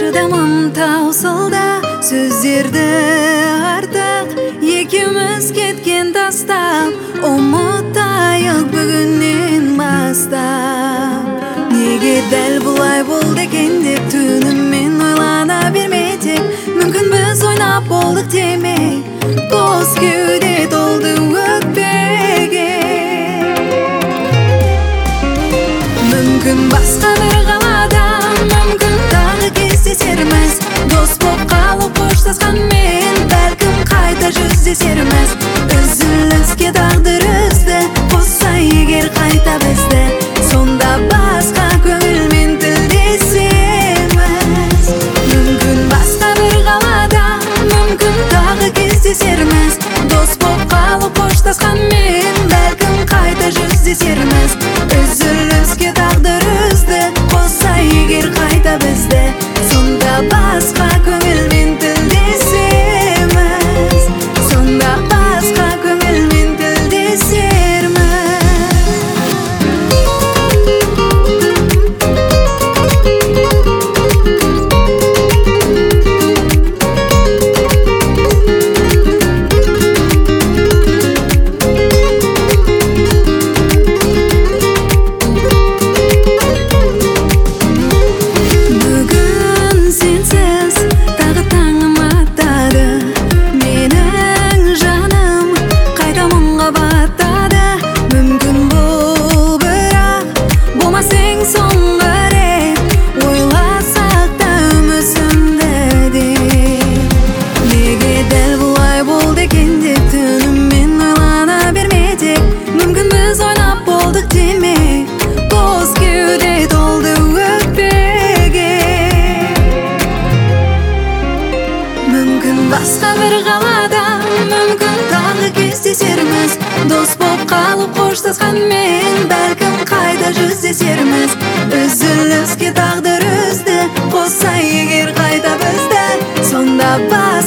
Çırdamın tausılda Сөздерді артық Екеуміз кеткен тастап Ұмытайық бүгіннен бастап Неге дәл бұлай болды екен деп Түнімен ойлана бермедік Мүмкін біз ойнап болдық демей Бос кеуде толды өкпеге Мүмкін басқа бір қалада Мүмкін тағы кездесерміз Дос боп қалып қоштасқанмен Бәлкім қайта жүздесерміз Үзіліске тағдыр үзді Қосса егер қайта бізді Сонда басқа көңілмен тілдесеміз Мүмкін басқа бір қалада Мүмкін тағы кездесерміз Дос боп қалып қоштасқанмен Бәлкім қайта жүздесерміз Үзіліске тағдыр үзді Қосса егер қайта бізді Сонда басқа көңілмен тілдесеміз Сонда басқа көңілмен тілдесерміз Басқа бір қалада мүмкін тағы кездесерміз Дос боп қалып қоштасқанмен Бәлкім қайта жүздесерміз Үзіліске тағдыр үзді Қосса егер қайта бізді Сонда